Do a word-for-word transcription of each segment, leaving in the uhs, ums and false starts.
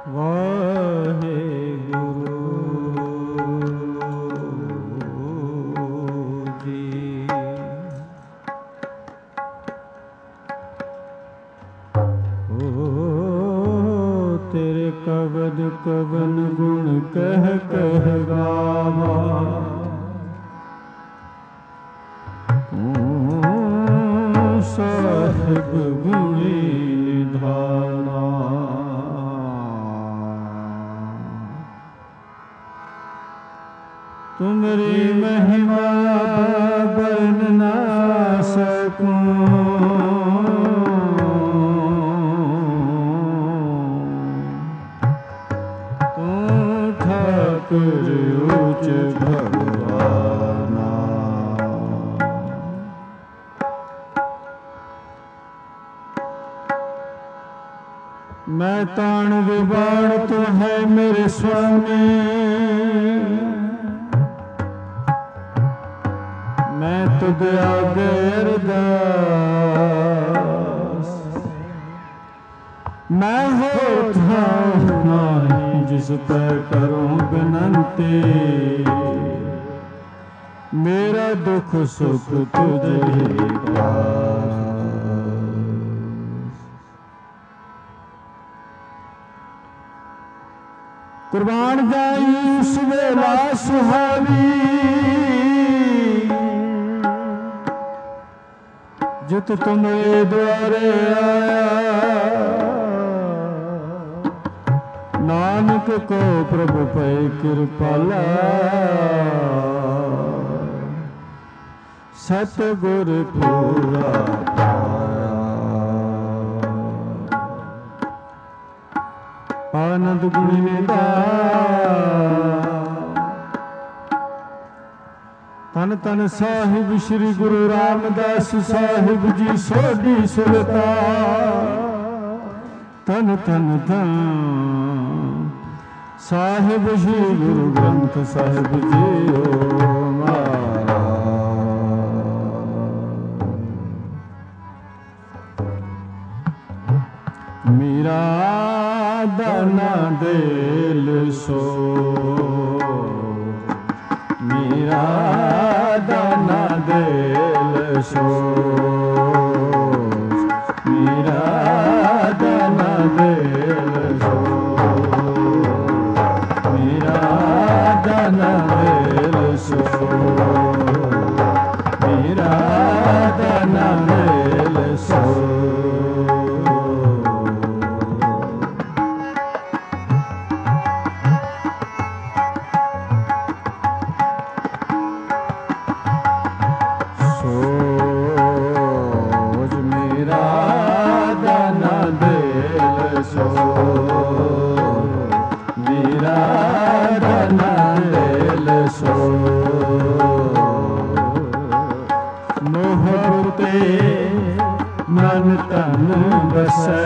कवन गुण कह कह गावा, साहिब गुणी निधाना। तुमरी महिमा बरन ना सकूं, ठाकुर उच भगवाना। मैं ताण विबाण तो है मेरे स्वामी, मैं तुद आगे अरदास। मैं होता नहीं जिस पर करूं बिनती, मेरा दुख सुख तुझे पास। कुर्बान जाई उस वेला सुहावी, जित तुम्हारे द्वारे आया। नानक को प्रभु पे कृपाला, सतगुर पूरा पाया। आनंद गुण निधान, तन तन साहिब श्री गुरु रामदास साहिब जी सोढ़ी सुल्तान। तन तन तन साहिब श्री गुरु ग्रंथ साहिब जी ओ मीरा दाना दिल सो, मीरा दाना दिल सो, मीरा दाना दिल सो, मीरा दाना दिल सो, मीरा दाना दिल सो। मन तन बसै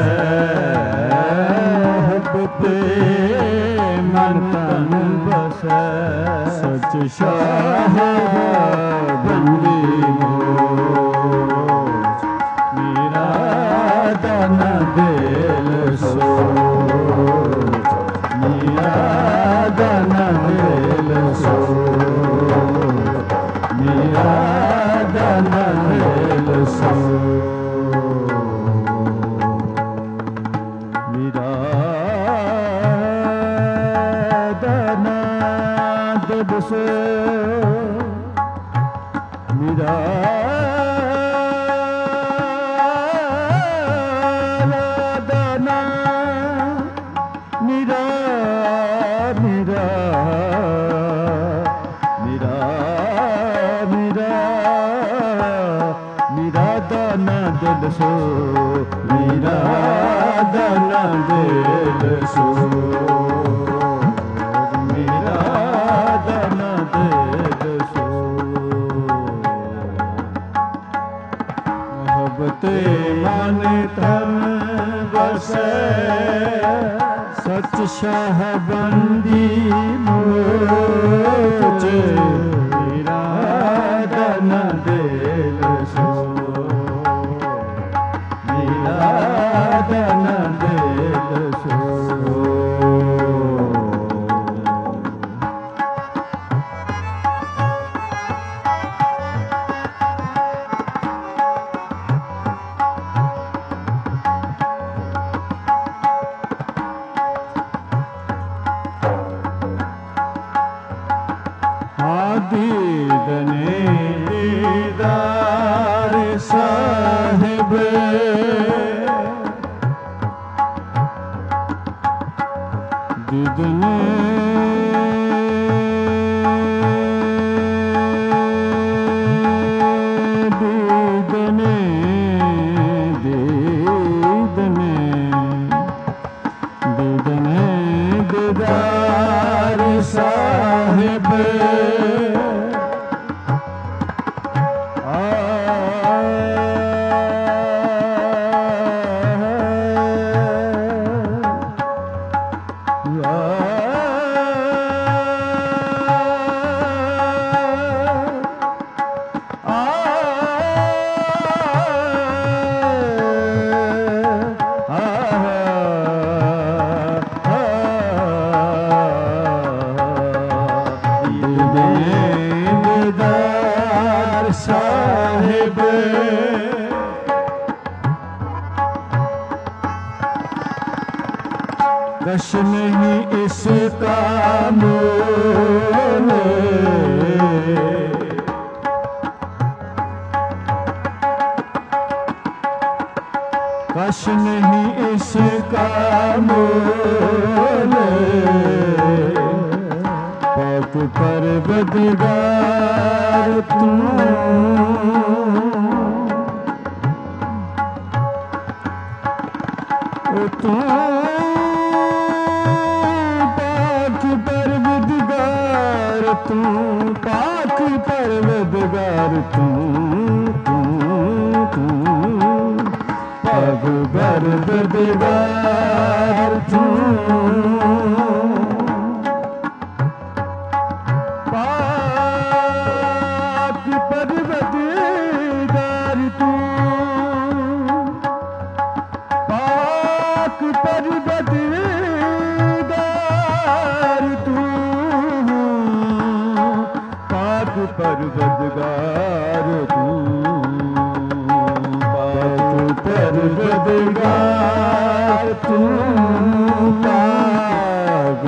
मोहब्बते, मन तन बसै सच शाह बंदी मोच। मेरा दाना दिल सोच, मेरा दाना दिल सोच, मेरा दाना दिल सोच। से मेरा दाना, मेरा मेरा मेरा मेरा मेरा दाना दिल सो, मेरा दाना दिल सो, मन तन बसै सच शाह बंदी मोच। मेरा दाना दिल सो, मेरा दाना दिल सो, दीदने दीदने दीदने दीदने दीदार साहिब साहिब कश नहीं इसका मोल कश नहीं इसका मोल पाक परवरदिगार तू तू पाक परवरदिगार तू पाक परवरदिगार तू तू तू पाक परवरदिगार तू पाक परवरदिगार तू पाक परवरदिगार तू पाक परवरदिगार तू पाक परवरदिगार तू पाक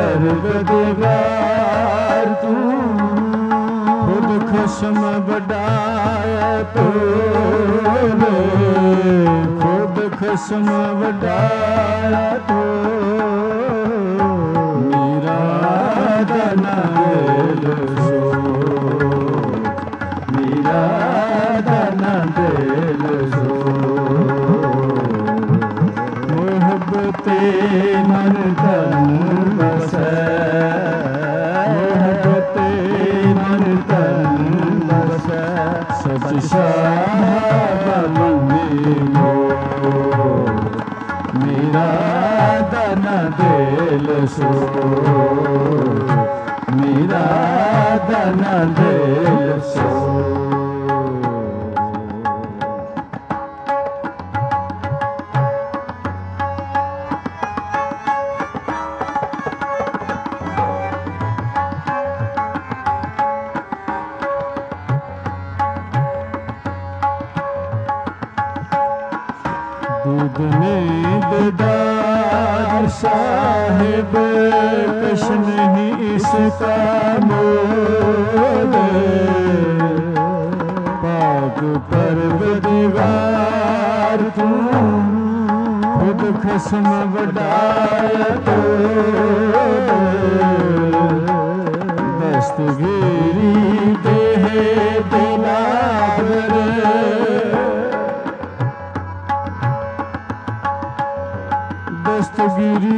परवरदिगार तू खुद खस्म बढ़ाया तो खुद खस्म बढ़ाया तो मेरा दाना दिल सो मेरा दाना दिल सो मोहब्बते मन तन बसे मोहब्बते मन तन बसे सच शाह में मेरा दाना दिल सो मेरा दाना दिल सो दीदने दीदार साहिब कश नहीं इसका मोल पाक परवरदिगार तू खुद खस्म बढ़ाया तो दस्तगीरी देह दिलावर दस्तगीरी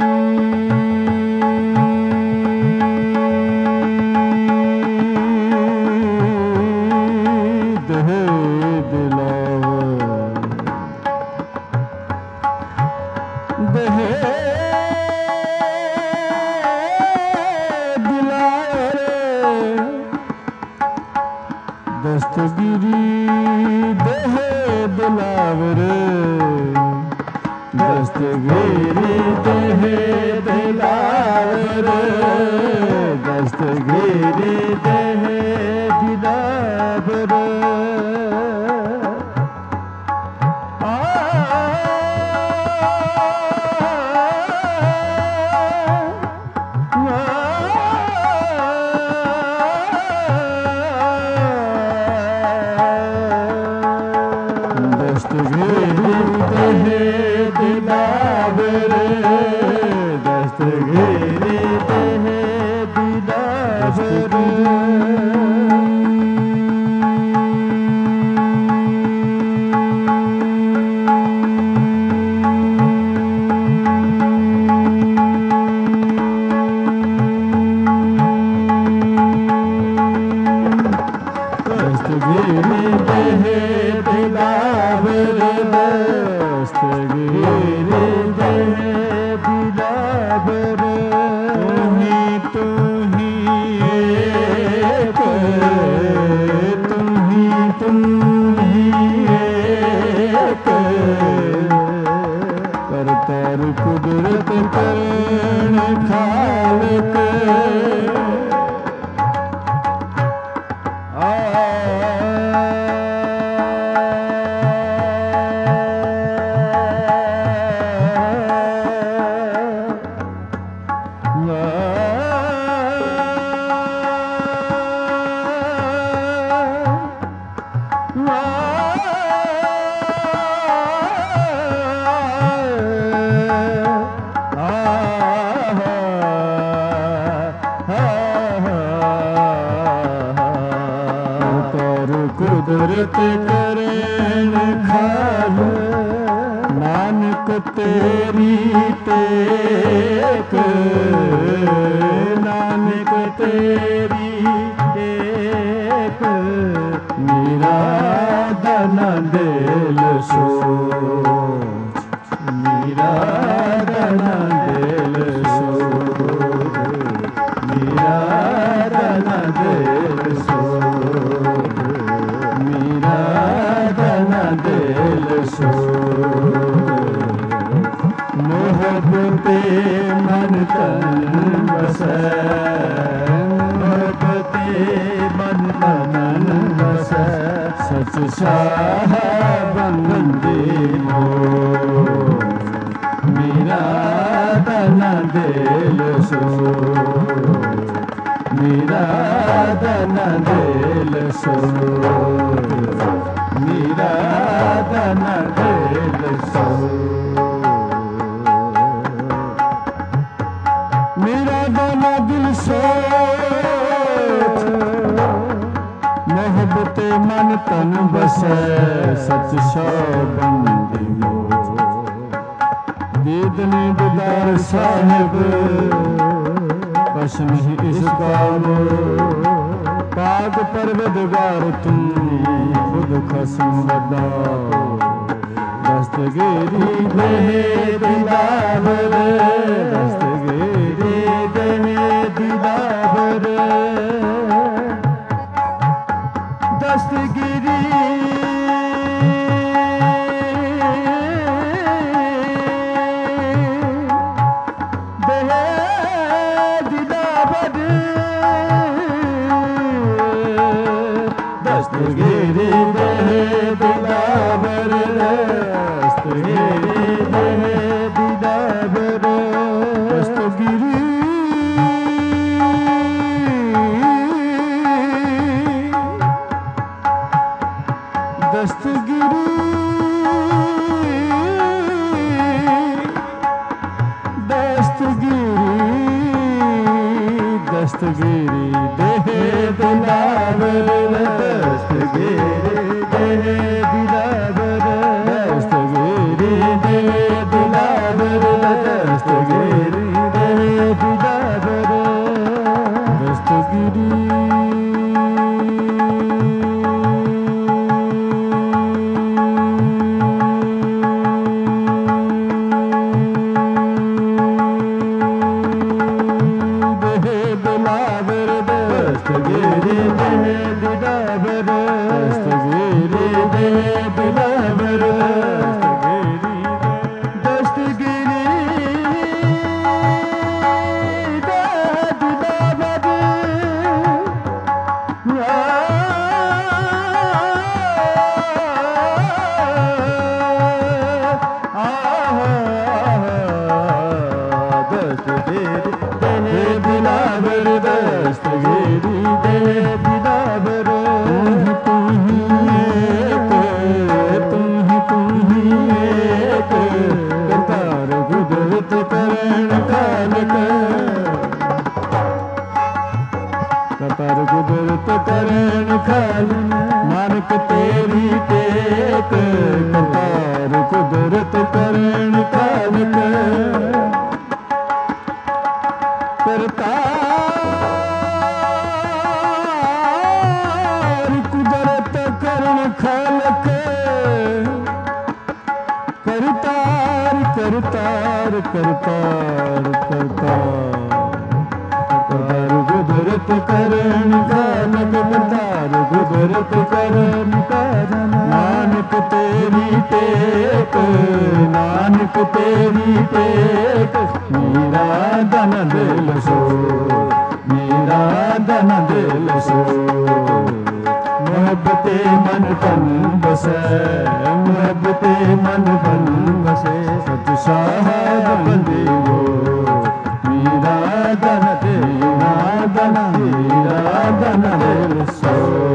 दह दिलावर दह दिलावर दस्तगीरी दह दिलावर दस्तगीरी देह दिलावर दस्तगीरी देह दिलावर दस्तगिरी देहे दिलावर दस्तगिरी देहे दिलावर कुदरत करण खालक आ कुदरत करण खाल नानक तेरी टेक नानक तेरी टेक मेरा दन दिल सोच मेरा दन दिल सोच मेरा दन दिल सोच मेरा दन दिल सो मोहब्बते मन तन बसे मोहब्बते मन तन बसे सच शाह बंदे हो मेरा दन दिल सो मेरा दन दिल सो मेरा दन दिल सो मेरा दन दिल सो मोहब्बते मन तन बसे सच बंदी मो दीदने दीदार साहिब कश नहीं इस काम पाक परवदगार तुम खुद खसम बदा दस्तगिरी देहे दिलावर दस्तगिरी देहे दिलावर दस्तगिरी दस्तगिरी देहे दिलावर दस्तगिरी देहे दिलावर दस्तगिरी दस्तगिरी दस्तगिरी दस्तगिरी देहे दिलावर दस्तगिरी देहे दिलावर दस्तगिरी देहे दिलावर दस्तगिरी देहे दिलावर दस्तगिरी दस्तगिरी देहे दिलावर दस्तगिरी करतार करतार करतार करतार गुदरत करण का करतार गुदरत करण का नानक तेरी टेक नानक तेरी टेक मेरा दन दिल सो मेरा दन दिल सो मोहब्बते मन तन बसे मोहब्बते मन तन बसे सच साहब बंदे वो मेरा दन तेरा दन मेरा दन दिल सो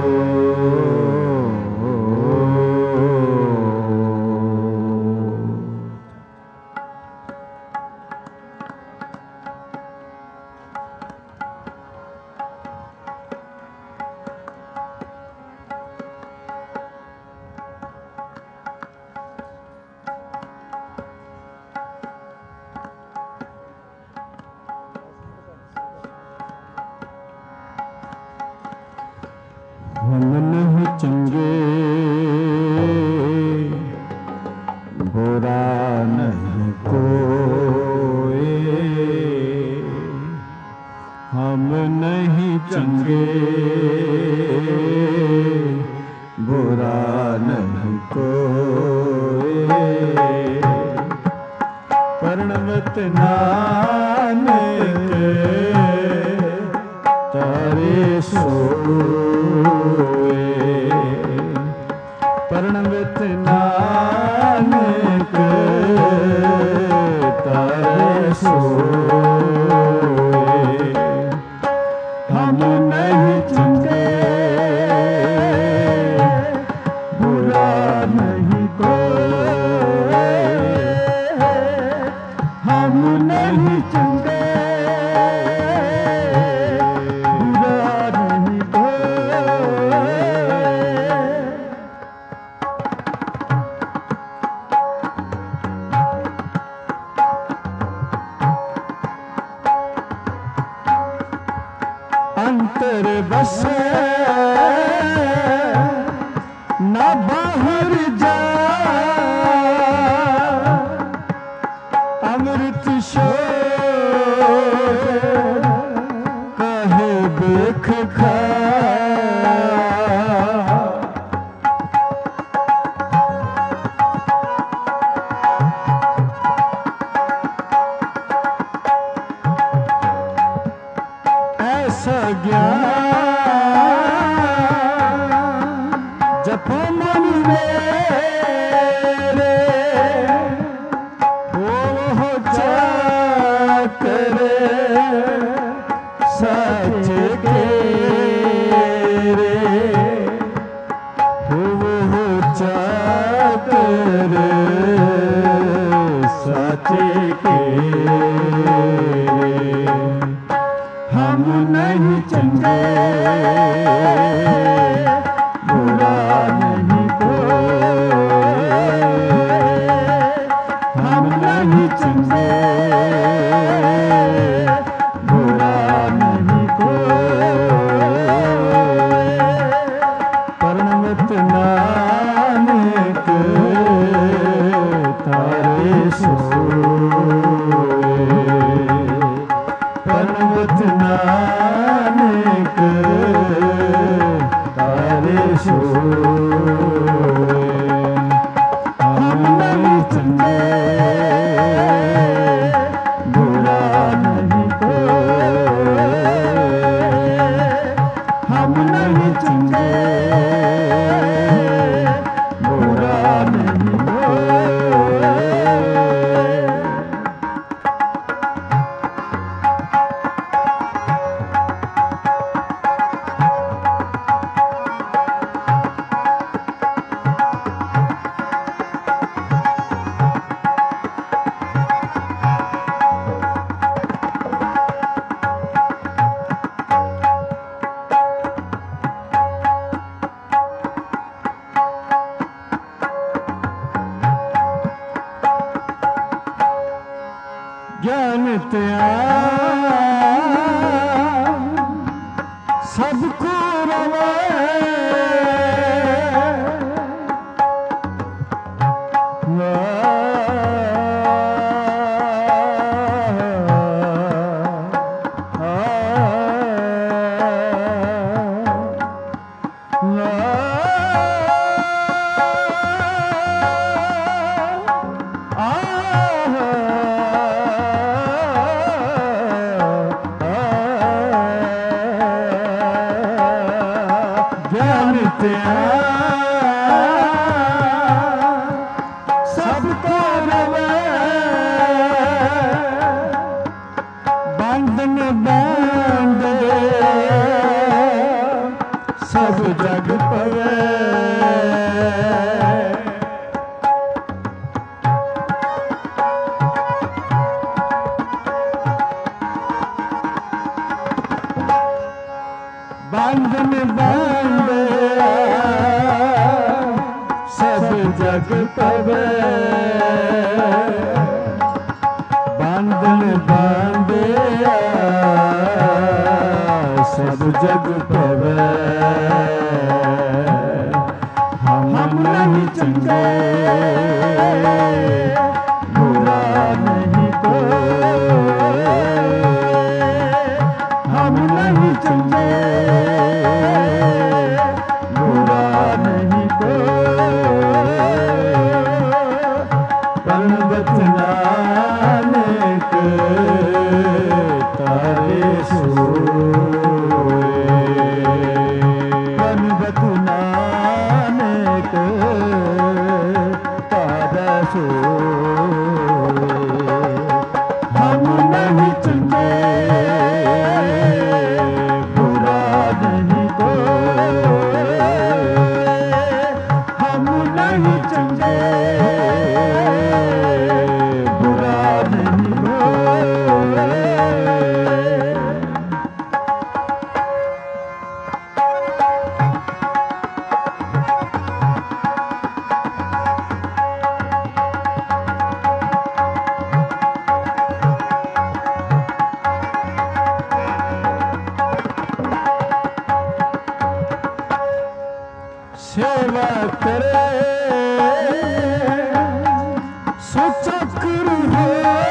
हम नहीं चंगे बुरा नहीं कोई हम नहीं चंगे बुरा नहीं कोई प्रणवत नानक तारे सो प्रणवत नानक तारे सोए हम नहीं चंगे बुरा नहीं कोई हम नहीं चंगे अंतर बसे ना बाहर जा अमृत शोर कहे देख खा जप मन मेरे हो हो चाकर सच के रे हो हो चाकर सच के हम नहीं चंगे बुरा नहीं कोई हम नहीं चंगे बुरा नहीं कोई प्रणवत नानक तारे सोए प्रणवत नानक तारे सोए हम नहीं चंगे बुरा नहीं कोई हम नहीं चंगे बुरा नहीं कोई ज्ञान त्याग सबको रवे पवे बांधन बांधिया सब जग पवे हम नहीं चंगे बुरा नहीं कोई हम नहीं चंगे बुरा नहीं कोई पर्वत नानक तारे सोए पर्वत नानक तारे सोए हम नहीं चंगे बुरा नहीं कोई हम नहीं चंगे बुरा नहीं कोई सेवा करे सुचक्र हो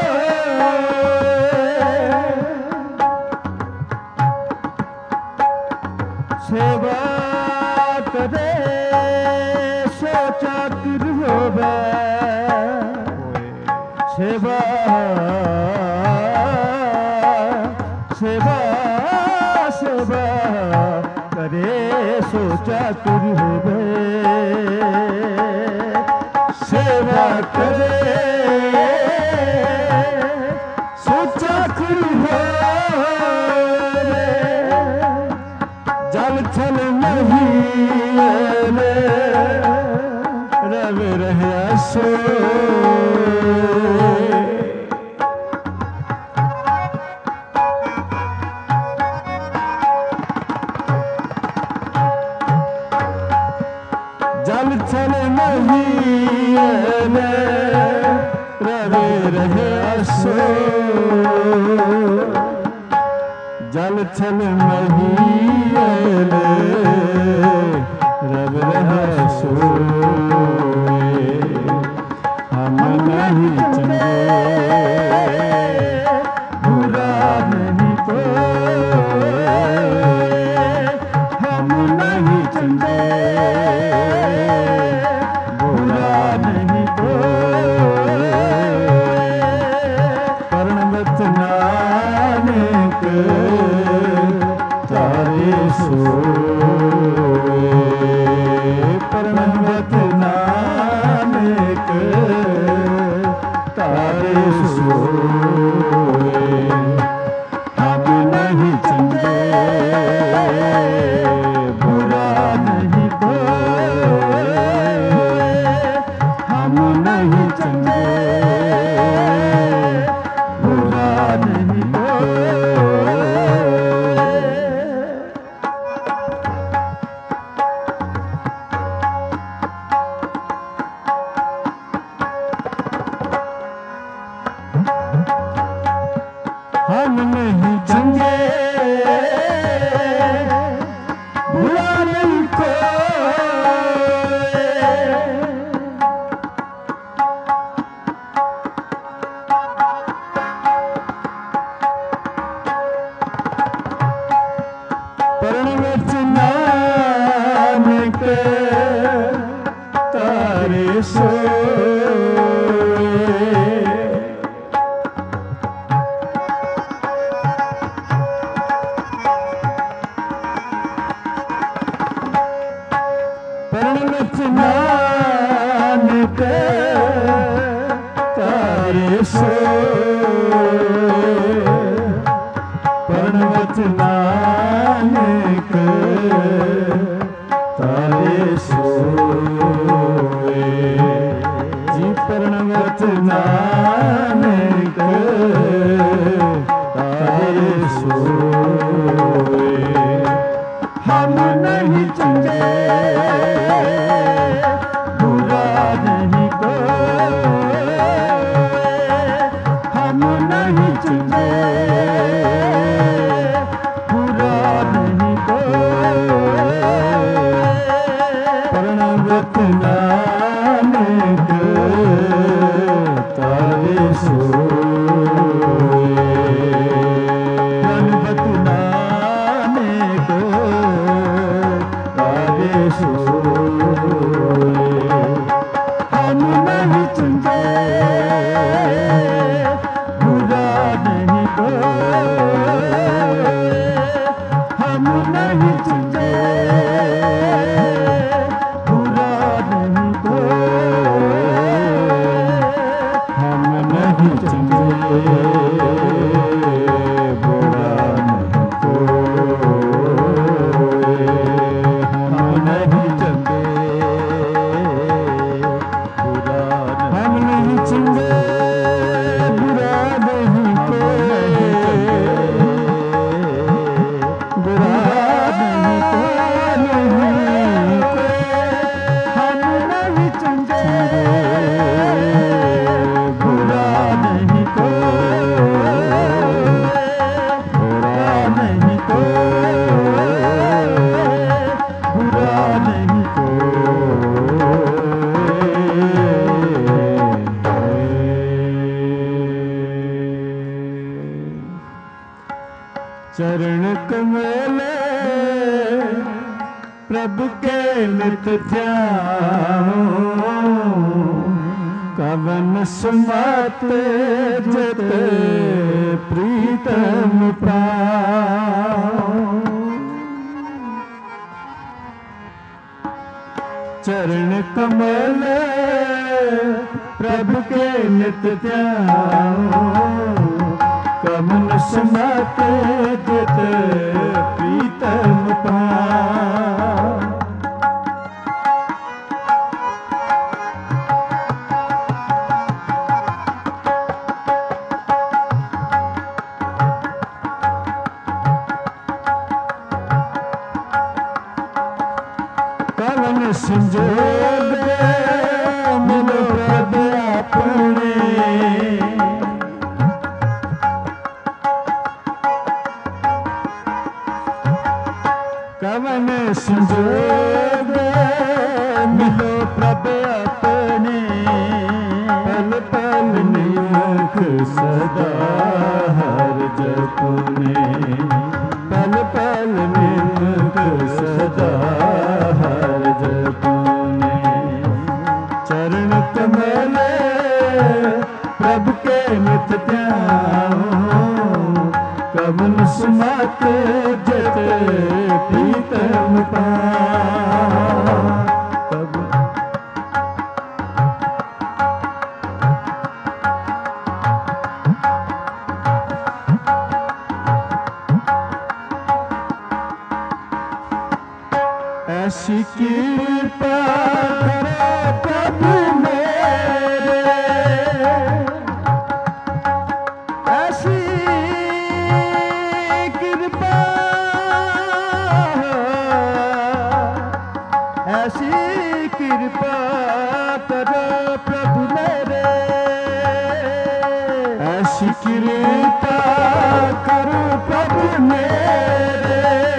सेवा करे सुचक्र होवे सेवा सेवा सेवा करे सोचा तुर होवे सेवा करे सोचा तुर होवे जल थल नहीं रव रहे सो जल थल नहीं रवे रहे असो जल थल नहीं रव रहे सो हम नहीं चंगे बुरा नहीं कोई हम नहीं चंगे पर्वत नानक तारे सोए पर्वत नानक तारे सोए हम नहीं चंगे बुरा नहीं कोई हम नहीं चंगे बुरा नहीं कोई हम नहीं चंगे बुरा नहीं पर्वत नानक तारे सोए पर्वत नानक तारे सोए पर्वत नानक तारे सोए जी पर्वत नानक तारे सोए हम नहीं चंगे बुरा नहीं सोए प्रणवत नानक गावे सोए हम नहीं चुके बुरा नहीं कोई हम नहीं चुके बुरा नहीं कोई हम नहीं चुके बुरा नहीं कोई हम नहीं चुके बुरा हम नहीं चुके बुरा नहीं कोई बुरा नहीं कोई हम नहीं चुके बुरा नहीं कोई बुरा नहीं कोई बुरा नहीं कोई चरण कमल प्रभु के नित ध्यान कवन सुमत जत प्रीतम प्राण चरण कमल प्रभु के नित ध्यान कवन सुमत जत प्रीतम प्राण कवन संजोग दे मिलो प्रभु अपने कवन संजोग मिलो प्रभु अपने पल पल निमख सदा हर जपने पल पल निमख सदा हर जपने चरण कमल प्रभु के नित ध्यान कवन सुमत जत प्रीतम प्राण ऐसी कृपा करे प्रभु मेरे ऐसी कृपा ऐसी कृपा करो प्रभु मेरे ऐसी कृपा करो प्रभु मेरे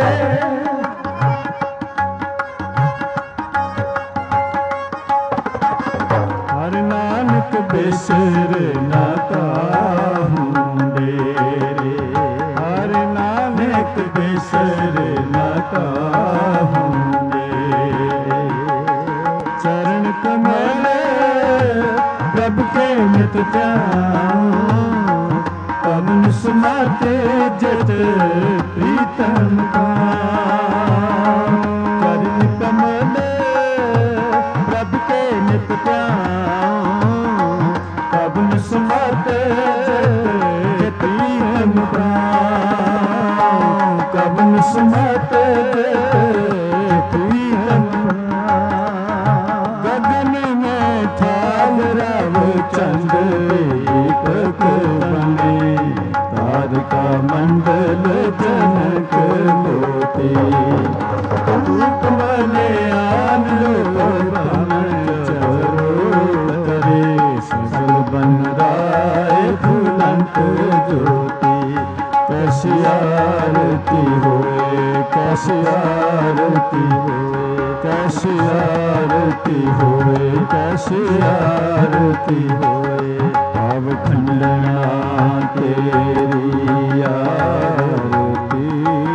हर नानक बिसर न काहूं डेरे हर नानक बिसर न काहूं डेरे चरण कमल प्रभु के नित ध्यान कवन सुमत जत प्रीतम प्राण चरण कमल प्रभु के नित ध्यान कवन सुमत जत प्रीतम प्राण कवन सुमत जत प्रीतम गगन में थाल रव चंद दीपक बने तारका मंडल जनक मोती धूप बने आन करे सजल बन राय फुलंत ज्योति कैसी आरती होए कैसी आरती होए कैसी आरती होए कैसी आरती होए ਨਵ ਖੰਡਣਾ ਤੇਰੀ ਆਰਤੀ,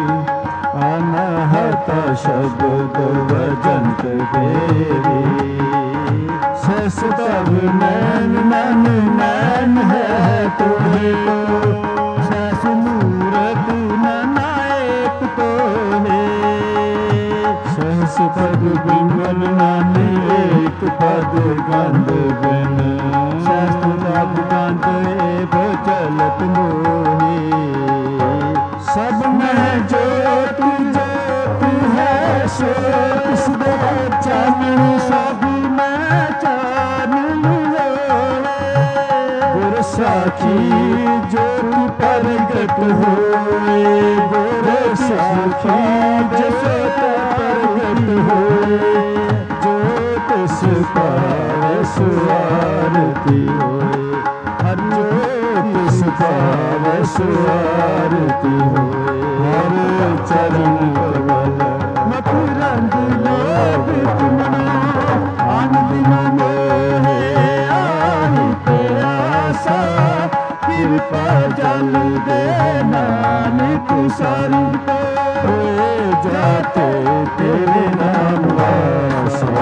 ਅਨਹਤ ਸ਼ਬਦ ਵਜੰਤ ਤੇਰੀ। ਸਸ ਤਬ ਨੈਨ ਨਨ ਨੈਨ ਹੈ ਤੋਹੇ ਕੋ, ਸਸ ਮੂਰਤ ਨਾਇਕ ਤੋਹੇ। ਸਹਸ ਪਦ ਬਿਮਲ ਨਾਨੇ ਏਕ ਪਦ ਗੰਧ ਬਿਨ, ਸਹਸ ਤਬ ਗੰਧ ਏਭ ਚਲਤ ਮੋਹੀ। ਸਭ ਮਹਿ ਜੋਤ ਜੋਤ ਹੈ ਸੋ ਤਿਸ ਦੇ ਚਾਨਣ, ਸਭ ਮੈਂ ਚਾਨਣ ਹੋਏ। ਗੁਰ ਸਾਖੀ ਜੋਤ ਪ੍ਰਗਟ ਹੋਏ, ਗੁਰ ਸਾਖੀ ਜੋਤ ਪ੍ਰਗਟ ਹੋਏ। ਜੋ ਤਿਸ ਪਾਵੈ ਸੋ ਆਰਤੀ ਹੋਏ, ਹਰ ਜੋ ਤਿਸ ਪਾਵੈ ਸੋ ਆਰਤੀ ਹੋਏ। ਹਰ ਚਰਨ ਕਮਲ ਮਕਰੰਦ ਲੋਭਿਤ ਮਨੋ, ਆਨੰਦ ਮੋਹੇ ਆਹੀ ਤੇ ਆਸਾ। ਕਿਰਪਾ ਜਲ ਦੇ ਨਾਨਕ ਸਰਬ ਕੋ, ਹੋਏ ਜਾਤੇ ਤੇਰੇ ਨਾਮ ਵਾਸਾ।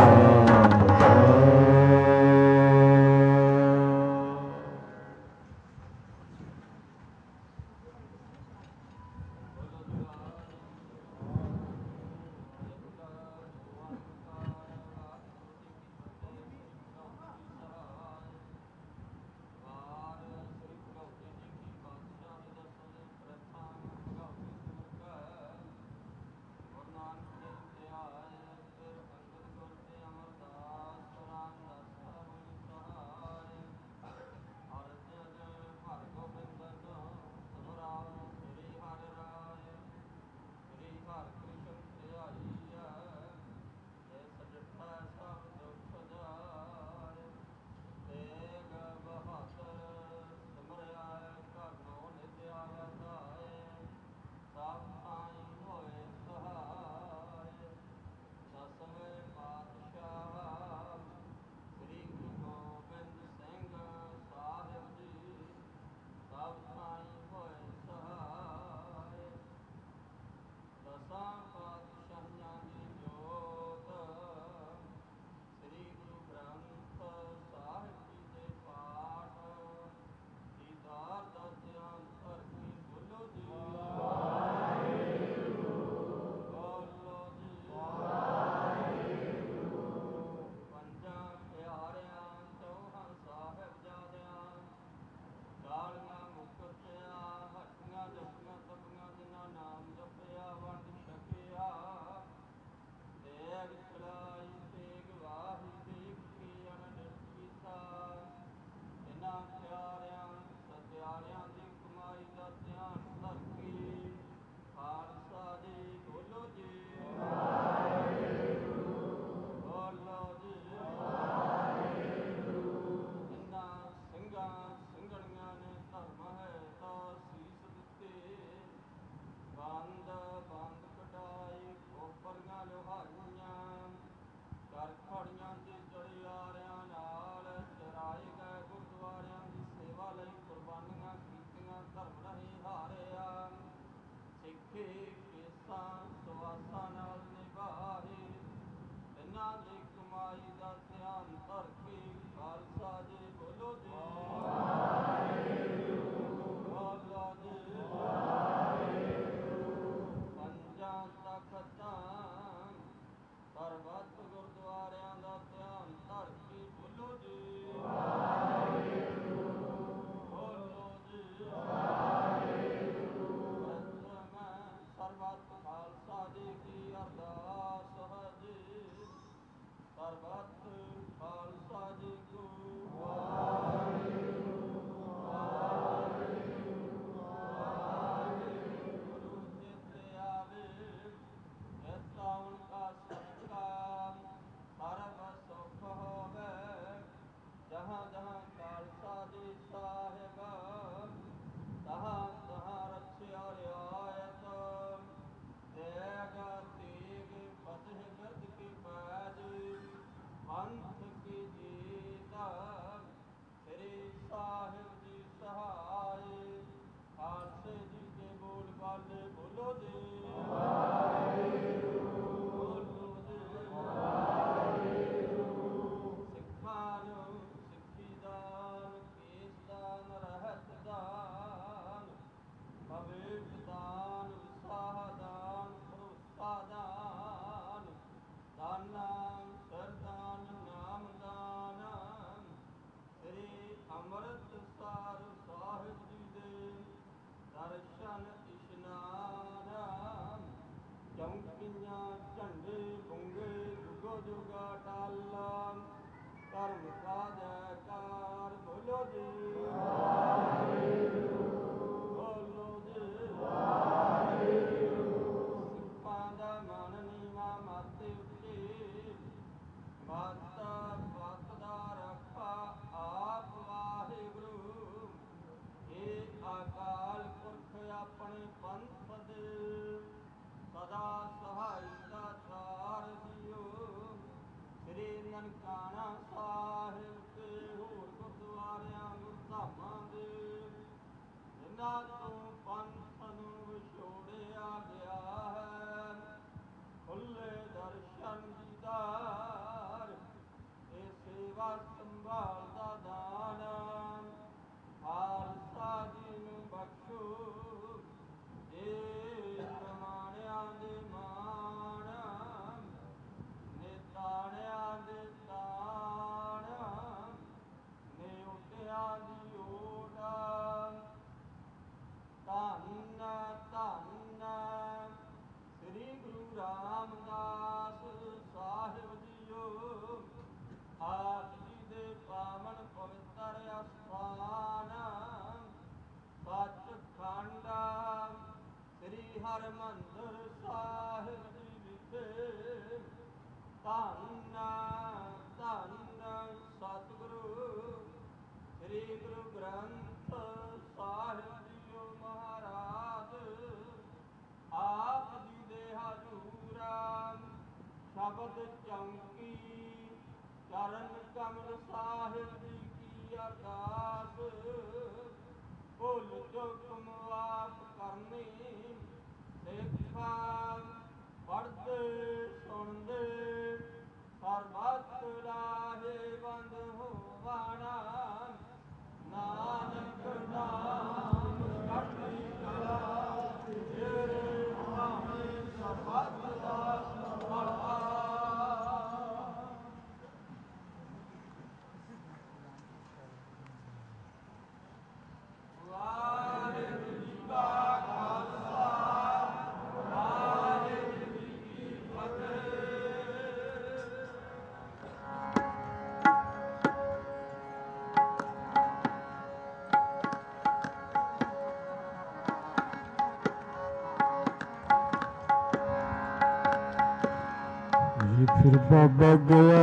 ਫਿਰ ਬਾਬਾ ਗਿਆ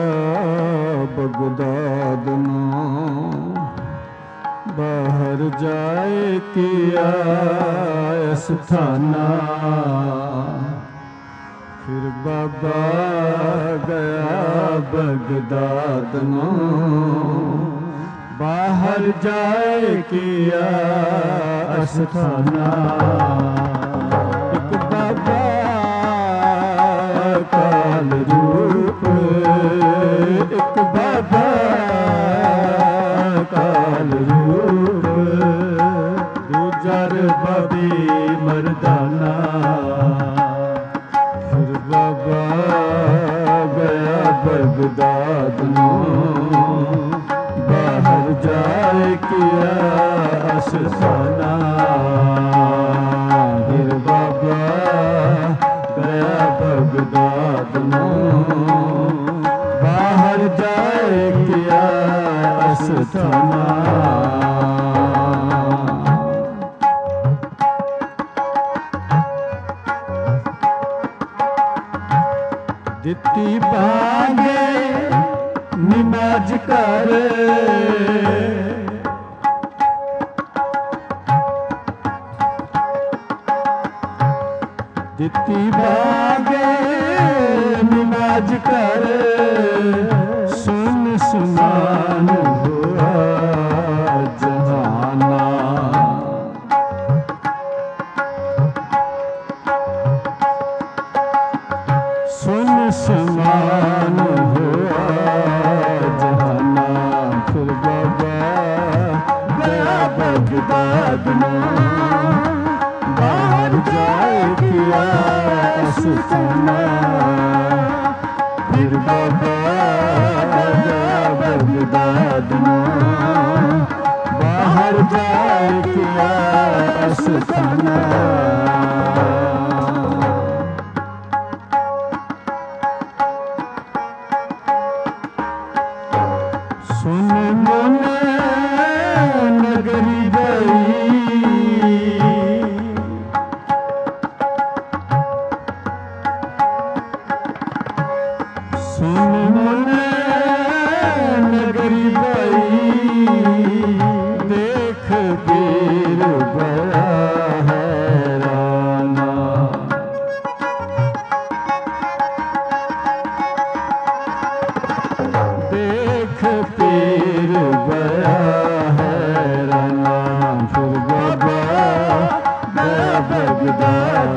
ਬਗਦਾਦ ਨੂੰ, ਬਾਹਰ ਜਾਏ ਕੀਆ ਅਸਥਾਨਾ। ਫਿਰ ਬਾਬਾ ਗਿਆ ਬਗਦਾਦ ਨੂੰ, ਬਾਹਰ ਜਾਏ ਕੀਆ ਅਸਥਾਨਾ। ਇੱਕ ਬਾਬਾ ਕਾਲ ਰੂਪ, ਇੱਕ ਬਾਬਾ ਕਾਲ ਰੂਪ, ਦੂਜਾ ਰਬਾਬੀ ਮਰਦਾਨਾ। ਫਿਰ ਬਾਬਾ ਗਿਆ ਬਗਦਾਦ ਨੂੰ, ਬਾਹਰ ਜਾਏ ਕੀਆ ਅਸਥਾਨਾ। ਫਿਰ ਬਾਬਾ ਗਿਆ ਬਗਦਾਦ ਨੂੰ, ਬਾਹਰ ਜਾਏ ਕੀਆ ਅਸਥਾਨਾ। ਦਿੱਤੀ ਬਾਂਗੇ ਨਿਮਾਜ਼ ਕਰ, ਦਿੱਤੀ ਬਾਂਗੇ ਨਿਮਾਜ਼ ਕਰ, ਸੁਨ ਸੁਨਾਨ ਹੋਆ ਜਹਾਨਾ। ਸੁਨ ਸਮਾਨ ਹੋਆ ਜਹਾਨਾ। ਫਿਰ ਬਾਬਾ ਗਿਆ ਬਗਦਾਦ ਨੂੰ, ਬਾਹਰ ਜਾਏ ਕੀਆ ਅਸਥਾਨਾ। ਫਿਰ ਬਾਬਾ ਗਿਆ ਬਗਦਾਦ ਨੂੰ, ਬਾਹਰ ਜਾਏ ਕੀਆ ਅਸਥਾਨਾ। ਸੁਨ ਮਨ देख पीर बड़ा हैराना। देख पीर बड़ा हैराना, फिर बाबा गया बगदाद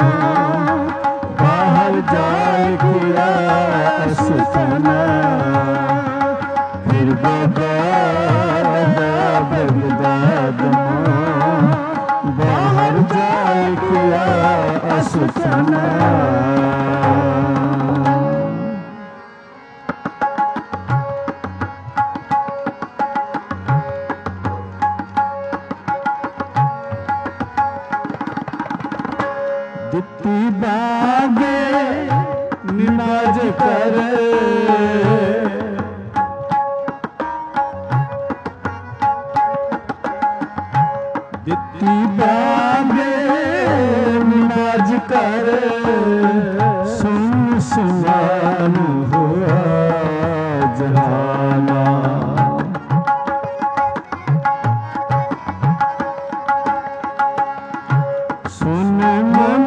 बाहर जाए किया अस्थाना। फिर बाबा गया बगदाद बाहर जाए किया अस्थाना। दित्ती बागे नमाज करे, दित्ती बागे नमाज करे, सुन सुनान हुआ जहाना। सुन मन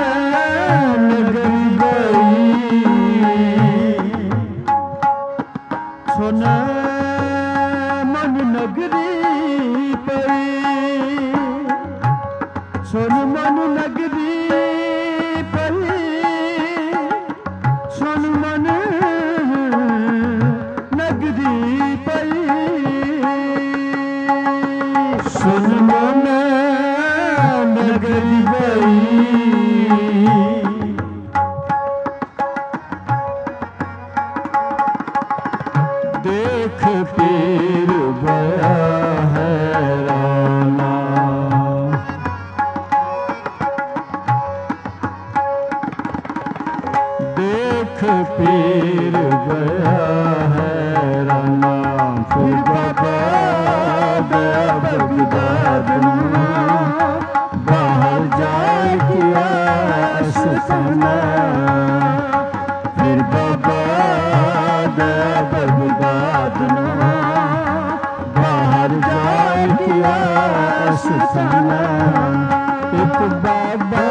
नगरी गई, सुन मन नगरी पई, सुन मन नगरी पई, सुन मन नगरी पई, सुन मन नगरी गई। देख पीर बड़ा हैराना। देख पीर बड़ा हैराना, फिर बाबा गया बगदाद बाहर जाए किया अस्थाना। फिर बाबा गया बगदाद बाहर जाए किया अस्थाना। एक बाबा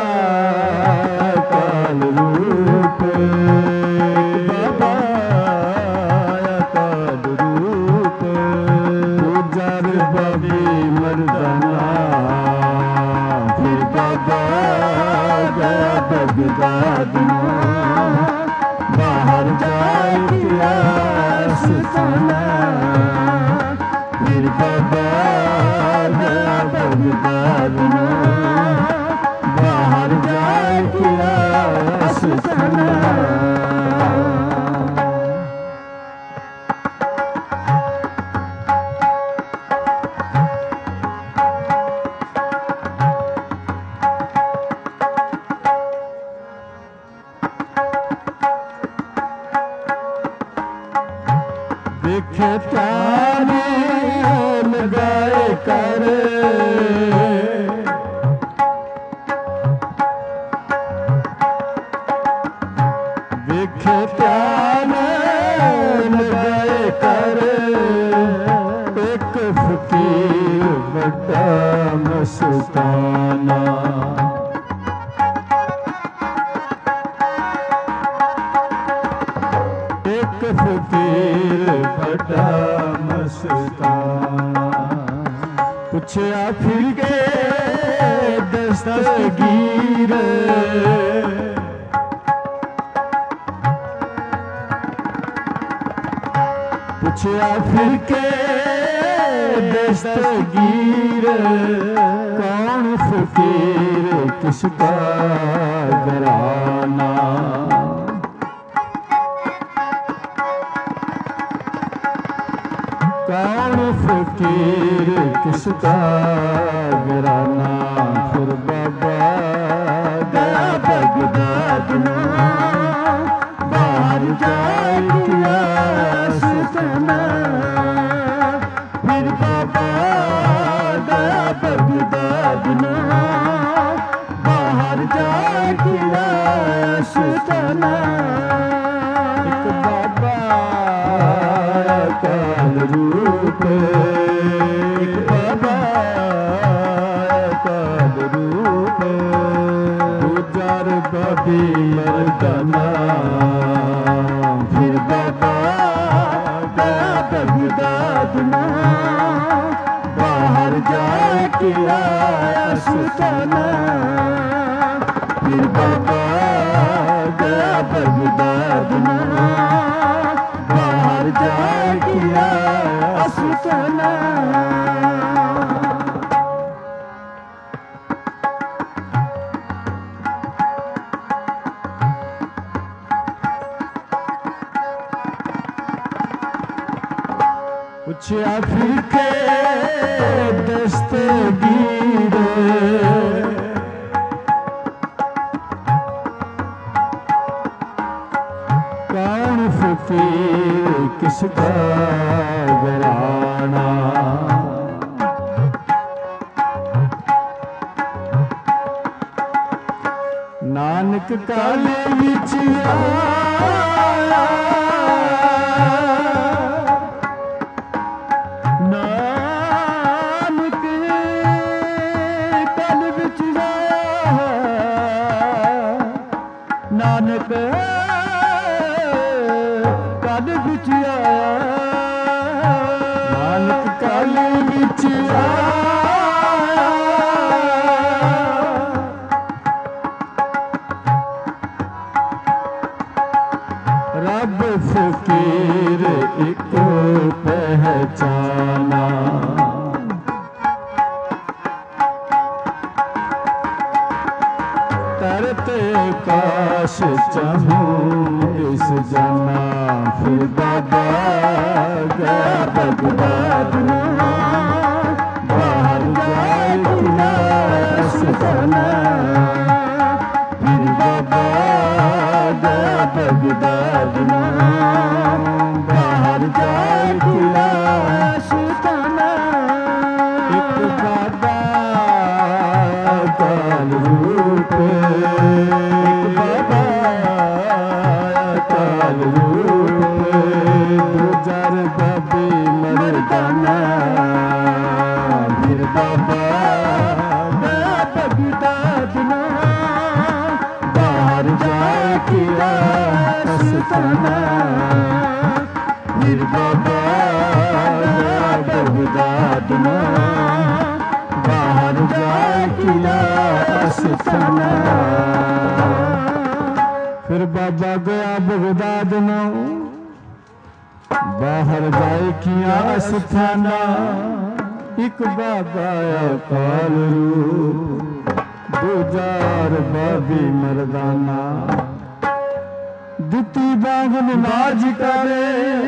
काल रूप, एक बाबा काल रूप, गुजर बबी मर्दाना। फिर बाबा गया बगदाद बाहर जाए किया अस्थाना। फिर बाबा गया बगदाद बाहर जाए किया अस्थाना। देखे तारे लगाए कर, देखे तारे लगाए कर, एक फकीर बड़ा मस्ताना। एक फकीर बड़ा मस्ताना, पूछया फिर के दस्तगीर, पूछया फिर के दस्तगीर, कौन फकीर किसका घराना। कौन फकीर किसका घराना। फिर बाबा गया बगदाद बाहर जाए किया अस्थाना। फिर बाबा गया बगदाद बाहर जाए किया अस्थाना। एक बाबा काल रूप, रूप एक बाबा अकाल रूप दूजार बाबी मर्दाना फिर बाबा गया बगदाद में बाहर जाए किया सुल्ताना फिर बाबा गया बगदाद में बाहर जाए किया सुल्ताना पूछा फिर के दस्तगीर कौन फकीर किसका घराना नानक काले विच आया नानक कल बिच आया नानक कल बिच आया रब फकीर एक पहचाना तरते काश चाहूं इस जाना फिर बाबा गया बगदाद में बाहर जाए किया सुल्ताना फिर बाबा गया बगदाद में बाहर जाए किया सुल्ताना एक बाबा अकाल रूप एक बाबा अकाल रूप दूजार बाबी मर्दाना फिर बाबा गया बगदाद में बाहर जाए किया सुल्ताना फिर बाबा गया बगदाद में बाहर जाए किया सुल्ताना फिर बाबा गया बगदाद में बाहर जाए किया सुल्ताना एक बाबा अकाल रूप दूजार बाबी मर्दाना दिती बांग नमाज करे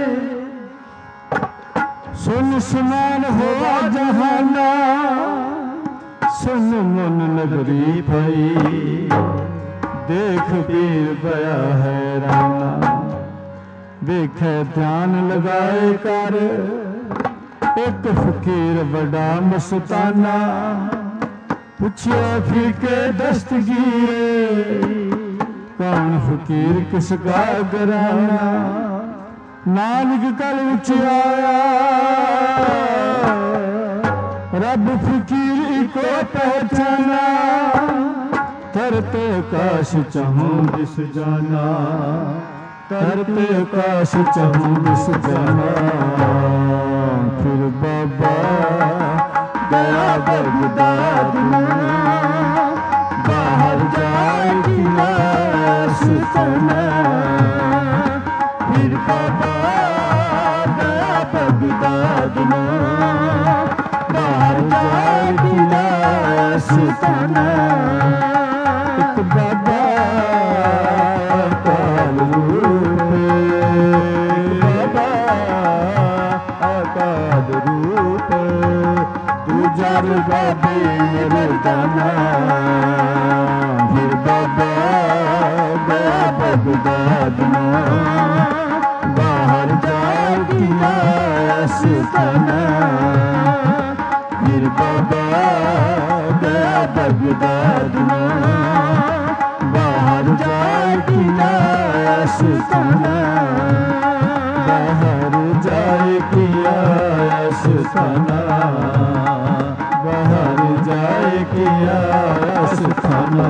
सुन सुनान होवा जहाना सुन मन नगरी भई देख पीर बया हैराना देखे ध्यान लगाए कर एक फकीर बड़ा मस्ताना पूछिया फिर के दस्तगीर कौन फकीर किसका घराना नानक कल विच आया रब फकीर इको पहचाना तरते काश चाहूं दिस जाना तरते काश चाहूं दिस जाना फिर बाबा गया बगदाद में बाहर जाए किया सुल्ताना फिर बाबा गया बगदाद में बाहर जाए किया सुल्ताना एक बाबा अकाल रूप बाबा अकाल रूप दूजार बाबी मर्दाना फिर बाबा गया बगदाद में बाहर जाए किया सुल्ताना फिर बाबा गया बगदाद में बाहर जाए किया सुल्ताना बाहर जाए किया आस्थाना, बाहर जाए किया आस्थाना।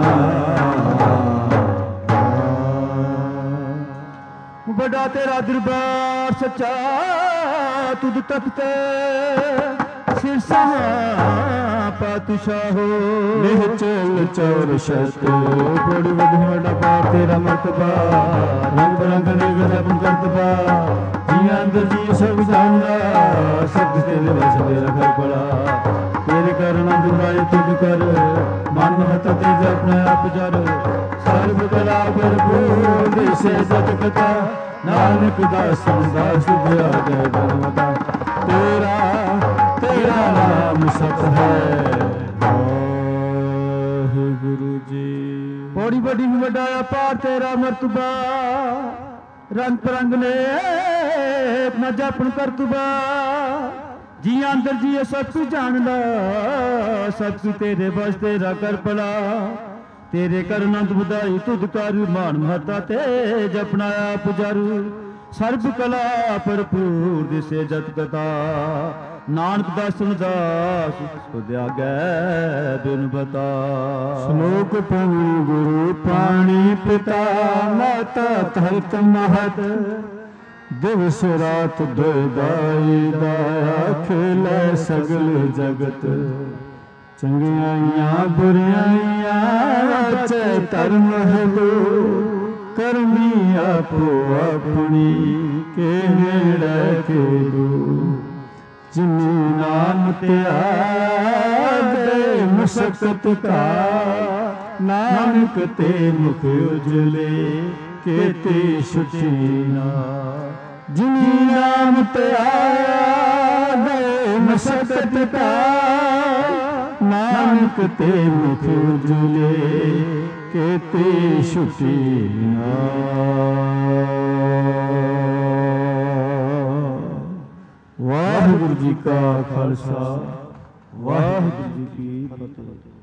बड़ा तेरा दरबार सच्चा तुद तकते सिरसा पातशाहो। निहचल चौर शत बड़ी बड़ी बड़ा पा तेरा मरतबा, रंग बिरंग निग सब करतबा। जियां अंदर जी सब जानदा, सब तेरे वस तेरा घर बड़ा। तेरे कर नंद राय तुझ कर, मन हत तेज अपने आप जर। सर्व कला भरपूर दिसे जगता, नानक दासन दास दिया जय जनमता। तेरा तेरा नाम सत है गुरु जी। बड़ी बड़ी वडाया पार तेरा मरतबा, रंग परंग ने न जपन करतबा। जी अंदर जी सब कुछ जानदा, सब कुछ तेरे बस तेरा कर पला। तेरे कर नंद बधाई तुद कर, मान महता ते जपना पुजारू। सर्ब कला भरपूर दिसे जत कथा, नानक दासन दास तुद आगे बिन बता। श्लोक पढ़ू गुरु पाणी पिता, माता धरत महत। दिवस रात दोदाई दाया, खेलै सगल जगत। चंगियाइयां बुराइयां रचे धर्म है, करमी आपो अपनी के नेड़े के दो। जिनी नाम त्यागे मशक्कत का, नानक ते मुख उजले केते सुठीना। जिनी नाम त्यागे मशक्कत का, नानक ते मुख उजले केते छुटीना। वाहिगुरु जी का खालसा, वाहिगुरु जी की फतेह।